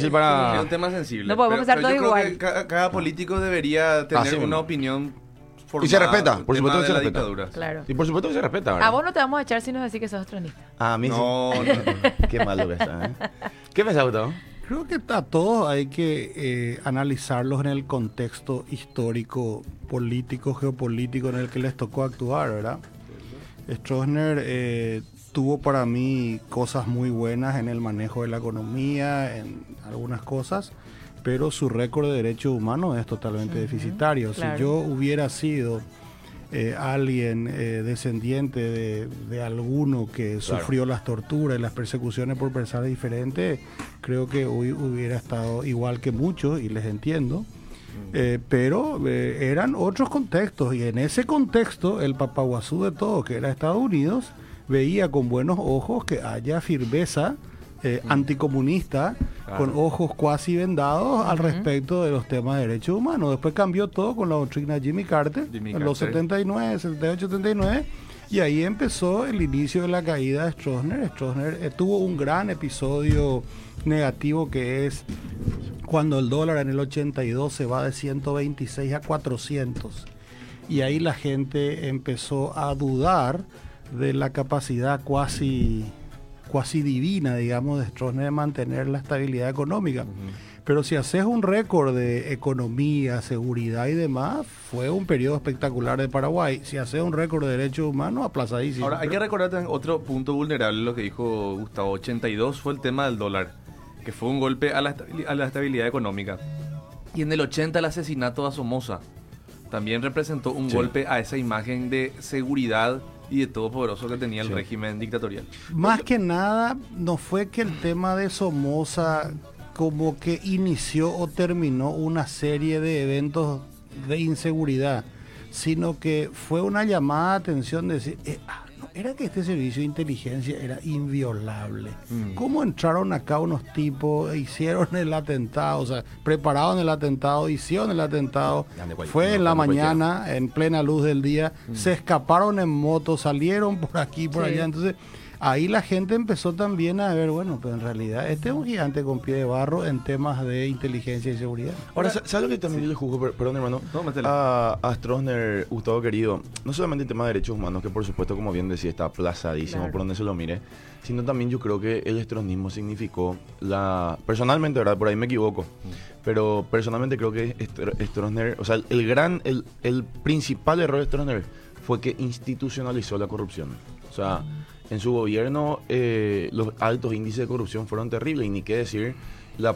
difícil Es para... un tema sensible. No podemos pensar pero yo todos creo igual. que cada político debería tener Así una mismo. opinión Y se formada respeta, del por tema supuesto que de se la respeta. dictadura. Claro. Y por supuesto que se respeta, ¿verdad? A vos no te vamos a echar si nos decís que sos tronista. A mí No, sí. Qué malo que está, ¿eh? ¿Qué pensás, Gustavo? Creo que a todos hay que analizarlos en el contexto histórico, político, geopolítico en el que les tocó actuar, ¿verdad? Stroessner tuvo para mí cosas muy buenas en el manejo de la economía, en algunas cosas, pero su récord de derechos humanos es totalmente deficitario. claro. Si yo hubiera sido alguien descendiente de alguno que sufrió las torturas y las persecuciones por pensar diferente, creo que hoy hubiera estado igual que muchos, y les entiendo. Pero eran otros contextos, y en ese contexto el papaguazú de todo, que era Estados Unidos, veía con buenos ojos que haya firmeza anticomunista, con ojos cuasi vendados al respecto de los temas de derechos humanos. Después cambió todo con la doctrina Jimmy Carter en los 79, 78, 79, y ahí empezó el inicio de la caída de Stroessner. Stroessner tuvo un gran episodio negativo, que es cuando el dólar en el 82 se va de 126 a 400, y ahí la gente empezó a dudar de la capacidad cuasi divina, digamos, de Stroessner de mantener la estabilidad económica. Pero si haces un récord de economía, seguridad y demás, fue un periodo espectacular de Paraguay. Si haces un récord de derechos humanos, aplazadísimo. Ahora, hay que recordar también otro punto vulnerable, lo que dijo Gustavo. 82 fue el tema del dólar, que fue un golpe a la estabilidad económica. Y en el 80 el asesinato a Somoza también representó un golpe a esa imagen de seguridad y de todopoderoso que tenía el régimen dictatorial. Más que nada, no fue que el tema de Somoza como que inició o terminó una serie de eventos de inseguridad, sino que fue una llamada de atención de decir, no, era que este servicio de inteligencia era inviolable. ¿Cómo entraron acá unos tipos, hicieron el atentado, o sea, prepararon el atentado, hicieron el atentado, fue en la mañana, en plena luz del día, se escaparon en moto, salieron por aquí, por allá, entonces ahí la gente empezó también a ver, bueno, pero en realidad este es un gigante con pie de barro en temas de inteligencia y seguridad. Ahora, ¿sabes lo que también yo le juzgo? Perdón, hermano. No, métele. A Stroessner, Gustavo querido, no solamente el tema de derechos humanos, que por supuesto, como bien decía, está aplazadísimo por donde se lo mire, sino también yo creo que el stroessnismo significó personalmente, ¿verdad? Por ahí me equivoco, pero personalmente creo que Stroessner, o sea, el principal error de Stroessner fue que institucionalizó la corrupción. O sea, en su gobierno los altos índices de corrupción fueron terribles, y ni qué decir el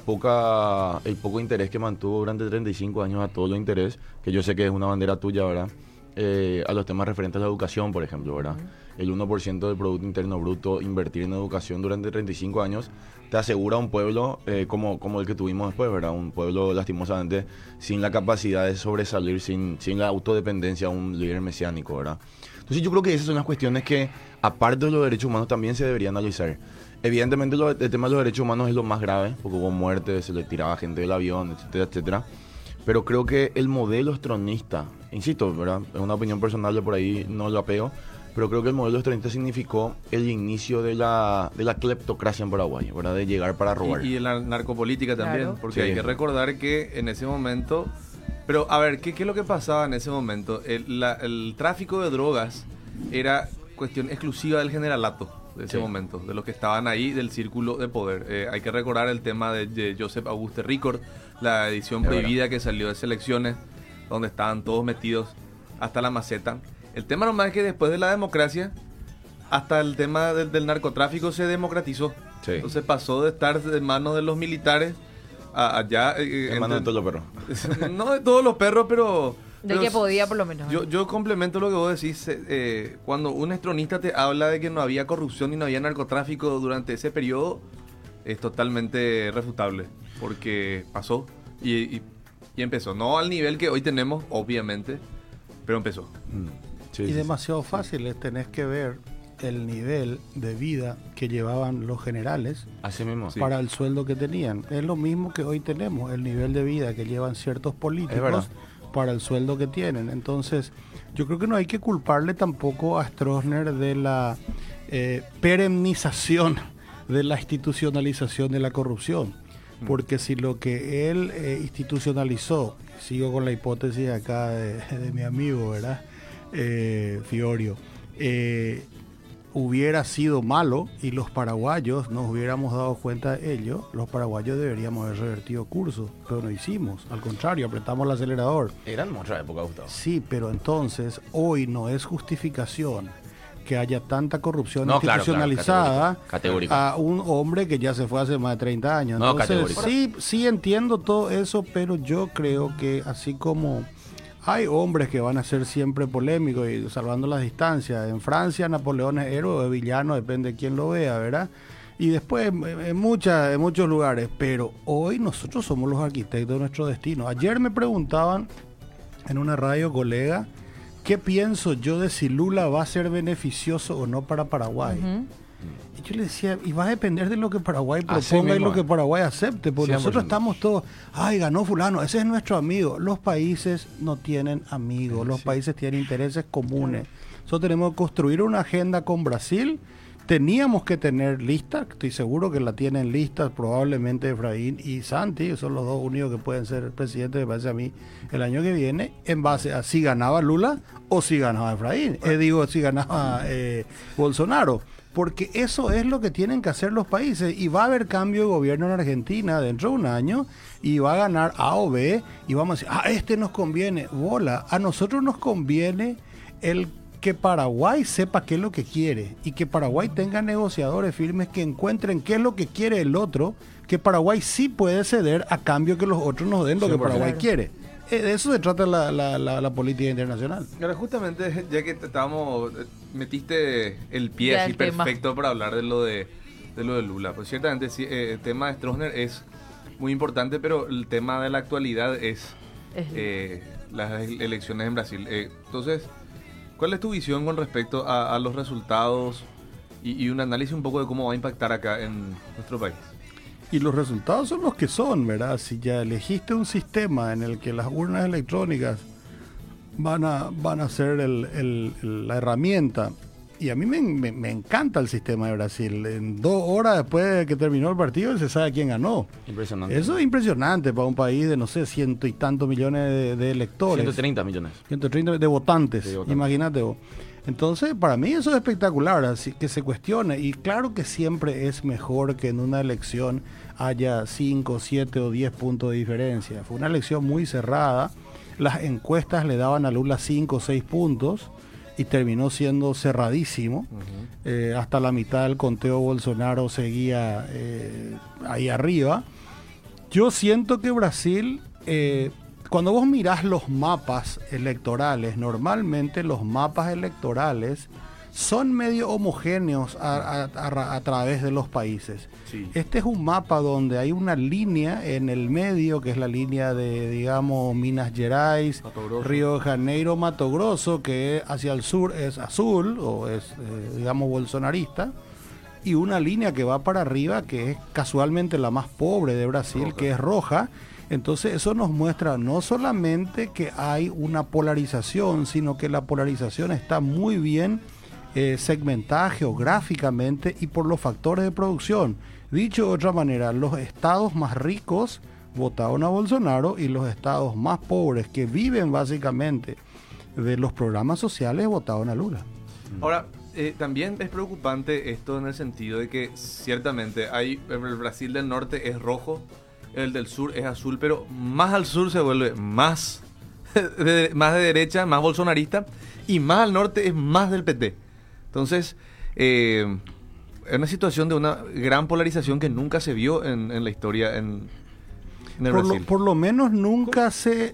poco interés que mantuvo durante 35 años a todo lo interés, que yo sé que es una bandera tuya, ¿verdad? A los temas referentes a la educación, por ejemplo, ¿verdad? El 1% del Producto Interno Bruto, invertir en educación durante 35 años, te asegura un pueblo como el que tuvimos después, ¿verdad? Un pueblo, lastimosamente, sin la capacidad de sobresalir, sin la autodependencia de un líder mesiánico, ¿verdad? Entonces yo creo que esas son las cuestiones que, aparte de los derechos humanos, también se deberían analizar. Evidentemente el tema de los derechos humanos es lo más grave, porque hubo muertes, se le tiraba gente del avión, etcétera, etcétera. Pero creo que el modelo stronista, insisto, ¿verdad? Es una opinión personal, de por ahí no lo apego, pero creo que el modelo stronista significó el inicio de la cleptocracia en Paraguay, ¿verdad? De llegar para robar. Y la narcopolítica también, Claro. porque Sí. hay que recordar que en ese momento... Pero, a ver, ¿qué es lo que pasaba en ese momento? El tráfico de drogas era cuestión exclusiva del generalato de ese momento, de los que estaban ahí, del círculo de poder. Hay que recordar el tema de Joseph Auguste Ricord, la edición prohibida que salió de selecciones, donde estaban todos metidos hasta la maceta. El tema nomás es que después de la democracia, hasta el tema del narcotráfico se democratizó. Sí. Entonces pasó de estar en manos de los militares allá... En manos de todos los perros. No de todos los perros, pero... Del que podía, por lo menos. Yo complemento lo que vos decís. Cuando un estronista te habla de que no había corrupción y no había narcotráfico durante ese periodo, es totalmente refutable, porque pasó y empezó. No al nivel que hoy tenemos, obviamente, pero empezó. Sí, Y sí, demasiado fácil, tenés que ver el nivel de vida que llevaban los generales así mismo. Sí. para el sueldo que tenían. Es lo mismo que hoy tenemos, el nivel de vida que llevan ciertos Es verdad. políticos para el sueldo que tienen. Entonces, yo creo que no hay que culparle tampoco a Stroessner de la perennización de la institucionalización de la corrupción. porque si lo que él institucionalizó, sigo con la hipótesis acá de mi amigo, ¿verdad? Fiorio, hubiera sido malo y los paraguayos nos hubiéramos dado cuenta de ello, los paraguayos deberíamos haber revertido curso, pero no hicimos, al contrario, apretamos el acelerador. Era en otra época, Gustavo. Sí, pero entonces hoy no es justificación que haya tanta corrupción No, institucionalizada claro, categórico. a un hombre que ya se fue hace más de 30 años. No, Entonces, categórico. sí entiendo todo eso, pero yo creo que así como hay hombres que van a ser siempre polémicos y salvando las distancias, en Francia Napoleón es héroe o es villano, depende de quién lo vea, ¿verdad? Y después en muchos lugares, pero hoy nosotros somos los arquitectos de nuestro destino. Ayer me preguntaban en una radio colega, ¿qué pienso yo de si Lula va a ser beneficioso o no para Paraguay? Y yo le decía, y va a depender de lo que Paraguay proponga y lo que Paraguay acepte, porque 100%. nosotros estamos todos, ay, ganó fulano, ese es nuestro amigo. Los países no tienen amigos, los países tienen intereses comunes. Nosotros tenemos que construir una agenda con Brasil. Teníamos que tener lista, estoy seguro que la tienen lista, probablemente Efraín y Santi, son los dos únicos que pueden ser presidentes, me parece a mí, el año que viene, en base a si ganaba Lula o si ganaba Efraín, si ganaba Bolsonaro, porque eso es lo que tienen que hacer los países, y va a haber cambio de gobierno en Argentina dentro de un año, y va a ganar A o B, y vamos a decir, este nos conviene, bola, a nosotros nos conviene que Paraguay sepa qué es lo que quiere y que Paraguay tenga negociadores firmes que encuentren qué es lo que quiere el otro, que Paraguay sí puede ceder a cambio que los otros nos den lo que Paraguay quiere. De eso se trata la política internacional. Ahora, justamente, ya que metiste el pie Ya así el tema. perfecto para hablar de lo de Lula. Pues ciertamente sí, el tema de Stroessner es muy importante, pero el tema de la actualidad es las elecciones en Brasil. Entonces, ¿cuál es tu visión con respecto a los resultados y un análisis un poco de cómo va a impactar acá en nuestro país? Y los resultados son los que son, ¿verdad? Si ya elegiste un sistema en el que las urnas electrónicas van a ser la herramienta, y a mí me encanta el sistema de Brasil. En 2 horas después de que terminó el partido se sabe quién ganó. Impresionante. Eso es impresionante para un país de, no sé, 100 y tantos millones de electores. 130 millones. 130 de votantes, imagínate vos. Entonces, para mí eso es espectacular, así que se cuestione. Y claro que siempre es mejor que en una elección haya 5, 7 o 10 puntos de diferencia. Fue una elección muy cerrada. Las encuestas le daban a Lula 5 o 6 puntos y terminó siendo cerradísimo. Hasta la mitad del conteo Bolsonaro seguía ahí arriba. Yo siento que Brasil... cuando vos mirás los mapas electorales, normalmente los mapas electorales son medio homogéneos a través de los países. Sí. Este es un mapa donde hay una línea en el medio, que es la línea de, digamos, Minas Gerais, Río de Janeiro, Mato Grosso, que hacia el sur es azul, o es, digamos, bolsonarista, y una línea que va para arriba, que es casualmente la más pobre de Brasil, roja. Que es roja. Entonces eso nos muestra no solamente que hay una polarización, sino que la polarización está muy bien segmentada geográficamente y por los factores de producción. Dicho de otra manera, los estados más ricos votaron a Bolsonaro y los estados más pobres que viven básicamente de los programas sociales votaron a Lula. Ahora, también es preocupante esto en el sentido de que ciertamente el Brasil del norte es rojo, el del sur es azul, pero más al sur se vuelve más de derecha, más bolsonarista, y más al norte es más del PT. Entonces, es una situación de una gran polarización que nunca se vio en la historia en el Brasil. Por lo menos nunca se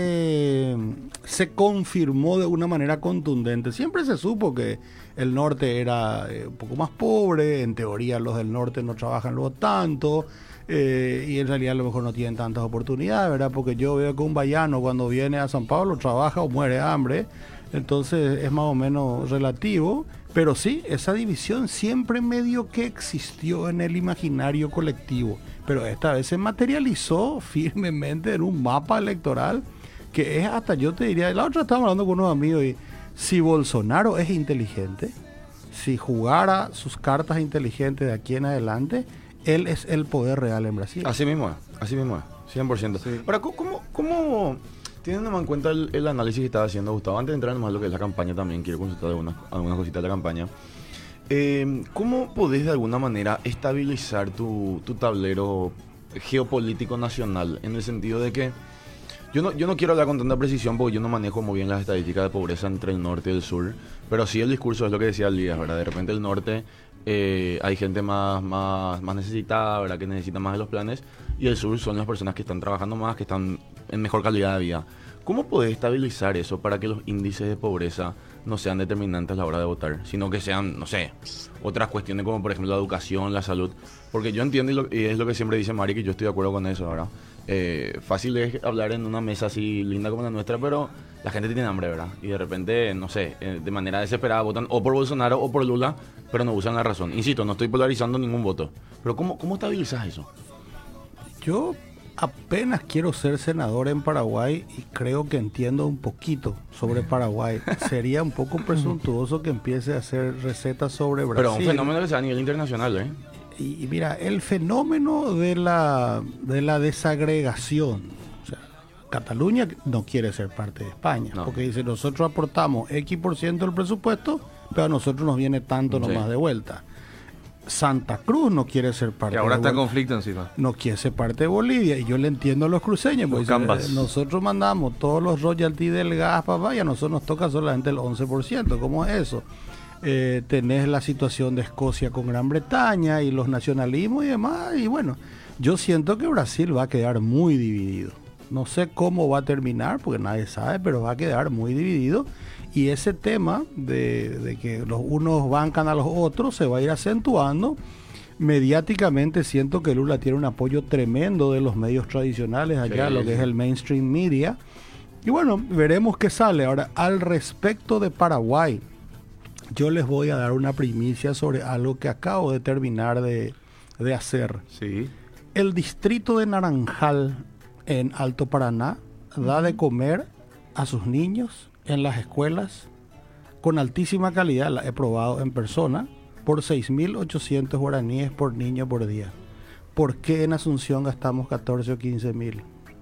confirmó de una manera contundente. Siempre se supo que el norte era un poco más pobre, en teoría los del norte no trabajan luego tanto, y en realidad a lo mejor no tienen tantas oportunidades, ¿verdad? Porque yo veo que un baiano cuando viene a San Pablo trabaja o muere de hambre, entonces es más o menos relativo, pero sí, esa división siempre medio que existió en el imaginario colectivo, pero esta vez se materializó firmemente en un mapa electoral que es hasta, yo te diría, la otra estábamos hablando con unos amigos, y si Bolsonaro es inteligente, si jugara sus cartas inteligentes de aquí en adelante, Él es el poder real en Brasil. Así mismo es, 100%. Sí. Ahora, ¿cómo teniendo en cuenta el análisis que estaba haciendo Gustavo, antes de entrar en lo que es la campaña también, quiero consultar algunas cositas de la campaña, ¿cómo podés de alguna manera estabilizar tu tablero geopolítico nacional? En el sentido de que yo no quiero hablar con tanta precisión porque yo no manejo muy bien las estadísticas de pobreza entre el norte y el sur, pero sí el discurso es lo que decía Elías, ¿verdad? De repente el norte hay gente más necesitada, ¿verdad? Que necesita más de los planes, y el sur son las personas que están trabajando más, que están en mejor calidad de vida. ¿Cómo podés estabilizar eso para que los índices de pobreza no sean determinantes a la hora de votar, sino que sean, no sé, otras cuestiones como por ejemplo la educación, la salud? Porque yo entiendo, y es lo que siempre dice Mari, que yo estoy de acuerdo con eso, ¿verdad? Fácil es hablar en una mesa así linda como la nuestra, pero la gente tiene hambre, ¿verdad? Y de repente, no sé, de manera desesperada votan o por Bolsonaro o por Lula, pero no usan la razón. Insisto, no estoy polarizando ningún voto. Pero ¿cómo estabilizas eso? Yo apenas quiero ser senador en Paraguay y creo que entiendo un poquito sobre Paraguay. Sería un poco presuntuoso que empiece a hacer recetas sobre Brasil. Pero un fenómeno que sea a nivel internacional, ¿eh? Y mira, el fenómeno de la desagregación. O sea, Cataluña no quiere ser parte de España, No. porque dice, nosotros aportamos X% del presupuesto, pero a nosotros nos viene tanto nomás de vuelta. Santa Cruz no quiere ser parte Que ahora de está en vuelta. conflicto encima. No quiere ser parte de Bolivia, y yo le entiendo a los cruceños, porque Cambas. nosotros mandamos todos los royalties del gas, papá, y a nosotros nos toca solamente el 11%. ¿Cómo es eso? Tenés la situación de Escocia con Gran Bretaña y los nacionalismos y demás, y bueno, yo siento que Brasil va a quedar muy dividido. No sé cómo va a terminar, porque nadie sabe, pero va a quedar muy dividido, y ese tema de que los unos bancan a los otros se va a ir acentuando. Mediáticamente siento que Lula tiene un apoyo tremendo de los medios tradicionales allá, Sí, lo que sí. es el mainstream media, y bueno, veremos qué sale. Ahora, al respecto de Paraguay, yo les voy a dar una primicia sobre algo que acabo de terminar de hacer. Sí. El distrito de Naranjal en Alto Paraná da de comer a sus niños en las escuelas con altísima calidad, la he probado en persona, por 6.800 guaraníes por niño por día. ¿Por qué en Asunción gastamos 14 o 15.000?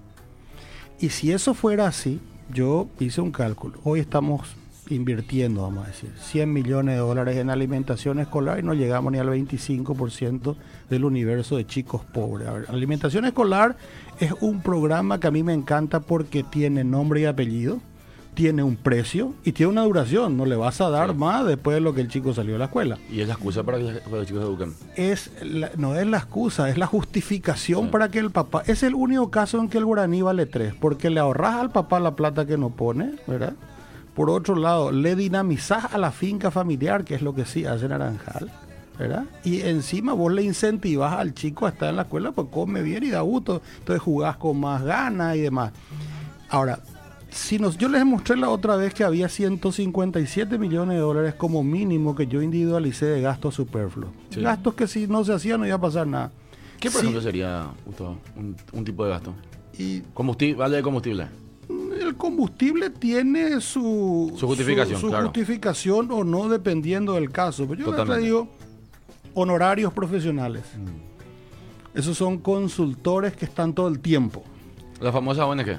Y si eso fuera así, yo hice un cálculo. Hoy estamos invirtiendo, vamos a decir, 100 millones de dólares en alimentación escolar y no llegamos ni al 25% del universo de chicos pobres. A ver, alimentación escolar es un programa que a mí me encanta porque tiene nombre y apellido, tiene un precio y tiene una duración. No le vas a dar más después de lo que el chico salió de la escuela. Y es la excusa para que los chicos se eduquen. No es la excusa, es la justificación para que el papá... Es el único caso en que el guaraní vale 3, porque le ahorras al papá la plata que no pone, ¿verdad? Por otro lado, le dinamizás a la finca familiar, que es lo que sí hace Naranjal, ¿verdad? Y encima vos le incentivás al chico a estar en la escuela, pues come bien y da gusto, entonces jugás con más ganas y demás. Ahora, yo les mostré la otra vez que había 157 millones de dólares como mínimo que yo individualicé de gastos superfluos. Sí. Gastos que si no se hacían no iba a pasar nada. ¿Qué, por Sí, ejemplo, sería, Gustavo, un tipo de gasto? y Combustible, vale de combustible. el combustible tiene su justificación, su claro. justificación o no, dependiendo del caso. Pero yo les Totalmente. digo honorarios profesionales. Esos son consultores que están todo el tiempo. La famosa ONG.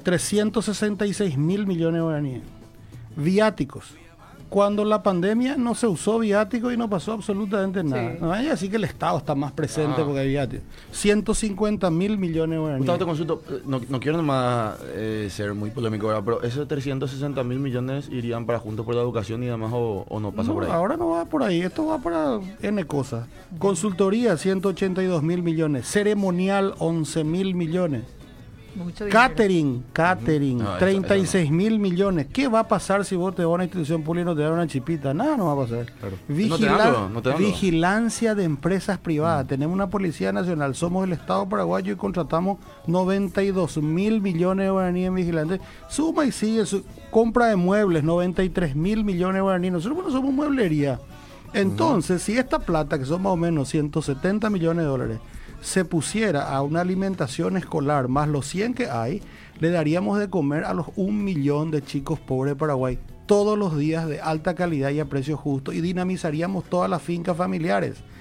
366 mil millones de guaraníes. Viáticos. Cuando la pandemia no se usó viático y no pasó absolutamente nada. Sí. No vaya a decir que el Estado está más presente Ah. porque hay viáticos. 150 mil millones de guaraníes. Gustavo, te consulto, no quiero nomás ser muy polémico ahora, pero esos 360 mil millones irían para Juntos por la Educación y demás, o no pasa No, por ahí. ahora no va por ahí, esto va para N cosas. Consultoría, 182 mil millones. Ceremonial, 11 mil millones. Mucho dinero. Catering, No, eso 36 mil millones. ¿Qué va a pasar si vos te vas a una institución pública y no te dan una chipita? Nada, no va a pasar. Claro. No te dan algo, no te dan algo. Vigilancia de empresas privadas. Tenemos una policía nacional, somos el Estado paraguayo y contratamos 92 mil millones de guaraníes en vigilantes. Suma y sigue, compra de muebles, 93 mil millones de guaraníes. Nosotros no somos mueblería. Entonces, si esta plata, que son más o menos 170 millones de dólares, se pusiera a una alimentación escolar más los 100 que hay, le daríamos de comer a los 1 millón de chicos pobres de Paraguay todos los días de alta calidad y a precios justos, y dinamizaríamos todas las fincas familiares.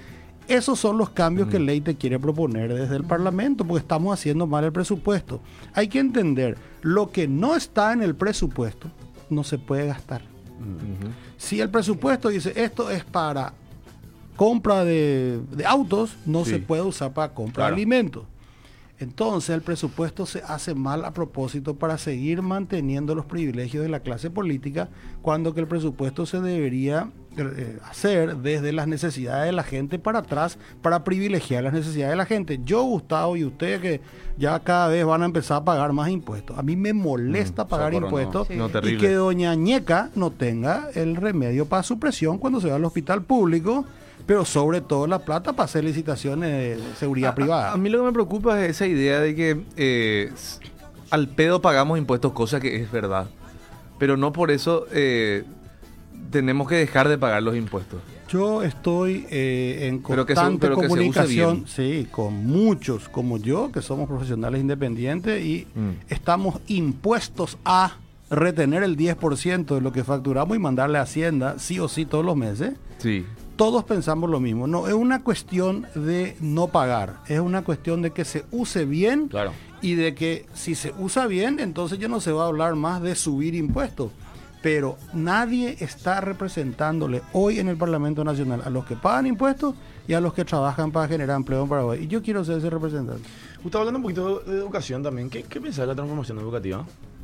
Esos son los cambios que Leite quiere proponer desde el Parlamento, porque estamos haciendo mal el presupuesto. Hay que entender, lo que no está en el presupuesto no se puede gastar. Si el presupuesto dice esto es para compra de autos, no se puede usar para compra de alimentos. Entonces el presupuesto se hace mal a propósito para seguir manteniendo los privilegios de la clase política, cuando que el presupuesto se debería hacer desde las necesidades de la gente para atrás, para privilegiar las necesidades de la gente. Yo, Gustavo, y usted, que ya cada vez van a empezar a pagar más impuestos. A mí me molesta pagar impuestos, y que doña Ñeca no tenga el remedio para su presión cuando se va al hospital público, pero sobre todo la plata para hacer licitaciones de seguridad privada. A mí lo que me preocupa es esa idea de que al pedo pagamos impuestos, cosa que es verdad. Pero no por eso tenemos que dejar de pagar los impuestos. Yo estoy en constante comunicación, sí, con muchos como yo, que somos profesionales independientes, y estamos impuestos a retener el 10% de lo que facturamos y mandarle a Hacienda sí o sí todos los meses. Sí. Todos pensamos lo mismo. No es una cuestión de no pagar, es una cuestión de que se use bien, claro, y de que si se usa bien, entonces ya no se va a hablar más de subir impuestos. Pero nadie está representándole hoy en el Parlamento Nacional a los que pagan impuestos y a los que trabajan para generar empleo en Paraguay. Y yo quiero ser ese representante. Gustavo, hablando un poquito de educación también, ¿qué piensas de la transformación educativa?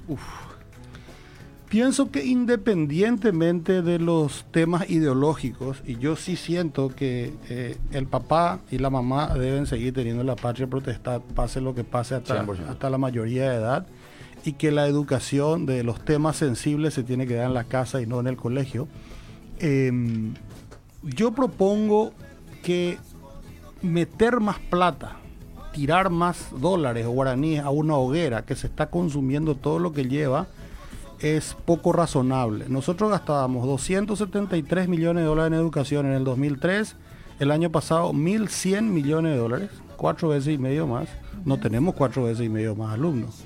Pienso que independientemente de los temas ideológicos, y yo sí siento que el papá y la mamá deben seguir teniendo la patria potestad, pase lo que pase hasta la mayoría de edad, y que la educación de los temas sensibles se tiene que dar en la casa y no en el colegio. Yo propongo que meter más plata, tirar más dólares o guaraníes a una hoguera que se está consumiendo todo lo que lleva, es poco razonable. Nosotros gastábamos 273 millones de dólares en educación en el 2003, el año pasado 1.100 millones de dólares, 4 veces y medio más. No tenemos 4 veces y medio más alumnos.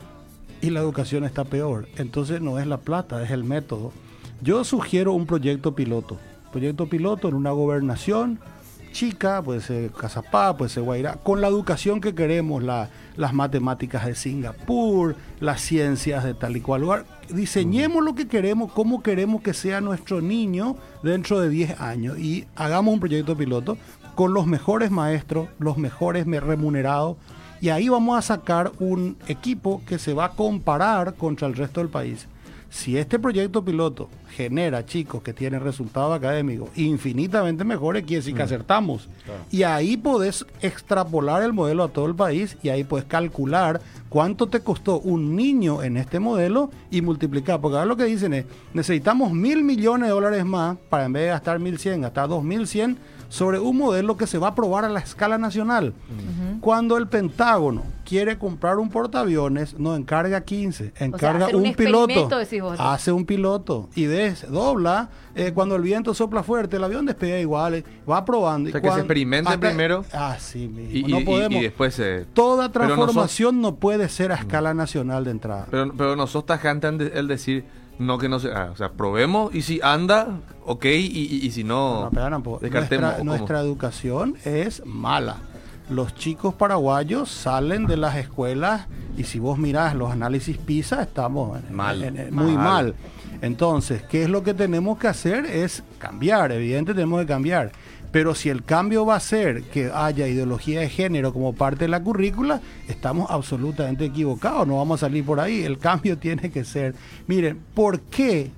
Y la educación está peor. Entonces no es la plata, es el método. Yo sugiero un proyecto piloto. Proyecto piloto en una gobernación chica, puede ser Cazapá, puede ser Guairá, con la educación que queremos, las matemáticas de Singapur, las ciencias de tal y cual lugar. Diseñemos lo que queremos, cómo queremos que sea nuestro niño dentro de 10 años, y hagamos un proyecto piloto con los mejores maestros, los mejores remunerados, y ahí vamos a sacar un equipo que se va a comparar contra el resto del país. Si este proyecto piloto genera chicos que tienen resultados académicos infinitamente mejores, quiere decir que acertamos. Claro. Y ahí podés extrapolar el modelo a todo el país, y ahí puedes calcular cuánto te costó un niño en este modelo y multiplicar. Porque ahora lo que dicen es, necesitamos 1.000 millones de dólares más para, en vez de gastar 1.100, gastar 2.100 sobre un modelo que se va a aprobar a la escala nacional. Cuando el Pentágono quiere comprar un portaaviones, no encarga 15, encarga un piloto, hace un piloto y dobla, cuando el viento sopla fuerte, el avión despega igual, va probando. O sea, que se experimente primero. Así mismo. No podemos. Y después toda transformación no puede ser a escala nacional de entrada. Pero no sos tajante el decir no, que no se... o sea, probemos, y si anda, ok, y si no, descartemos. Nuestra educación es mala. Los chicos paraguayos salen de las escuelas, y si vos mirás los análisis PISA, estamos muy mal. Entonces, ¿qué es lo que tenemos que hacer? Es cambiar, evidentemente tenemos que cambiar. Pero si el cambio va a ser que haya ideología de género como parte de la currícula, estamos absolutamente equivocados, no vamos a salir por ahí. El cambio tiene que ser, miren, ¿por qué?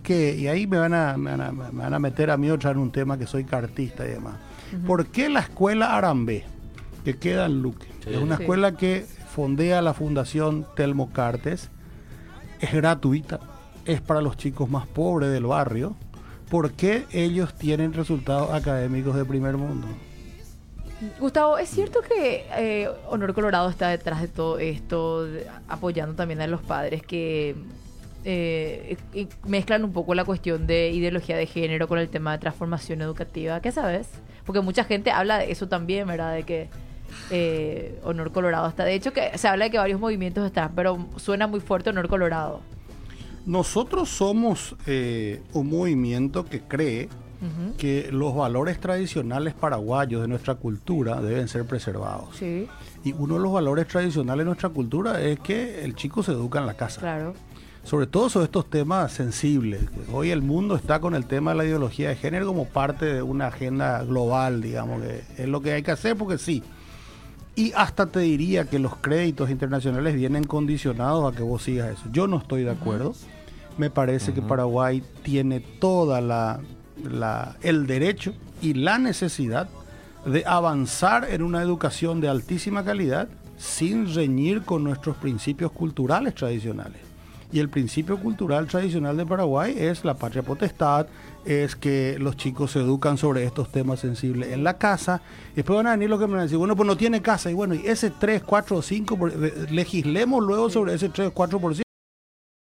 Y ahí me van a meter a mí otra en un tema, que soy cartista y demás. ¿Por qué la escuela Arambé, que queda en Luque, es una escuela que fondea la Fundación Telmo Cartes, es gratuita, es para los chicos más pobres del barrio? ¿Por qué ellos tienen resultados académicos de primer mundo? Gustavo, ¿es cierto que Honor Colorado está detrás de todo esto, apoyando también a los padres que mezclan un poco la cuestión de ideología de género con el tema de transformación educativa? ¿Qué sabes? Porque mucha gente habla de eso también, ¿verdad? De que Honor Colorado está... De hecho, que se habla de que varios movimientos están, pero suena muy fuerte Honor Colorado. Nosotros somos un movimiento que cree que los valores tradicionales paraguayos de nuestra cultura deben ser preservados. Sí, Y uno de los valores tradicionales de nuestra cultura es que el chico se educa en la casa. claro. Sobre todo sobre estos temas sensibles. Hoy el mundo está con el tema de la ideología de género como parte de una agenda global, digamos, que es lo que hay que hacer porque sí. Y hasta te diría que los créditos internacionales vienen condicionados a que vos sigas eso. Yo no estoy de acuerdo. Me parece que Paraguay tiene toda el derecho y la necesidad de avanzar en una educación de altísima calidad sin reñir con nuestros principios culturales tradicionales. Y el principio cultural tradicional de Paraguay es la patria potestad, es que los chicos se educan sobre estos temas sensibles en la casa. Y después van a venir los que me van a decir, bueno, pues no tiene casa. Y bueno, y ese 3, 4 o 5, legislemos luego sobre ese 3, 4%.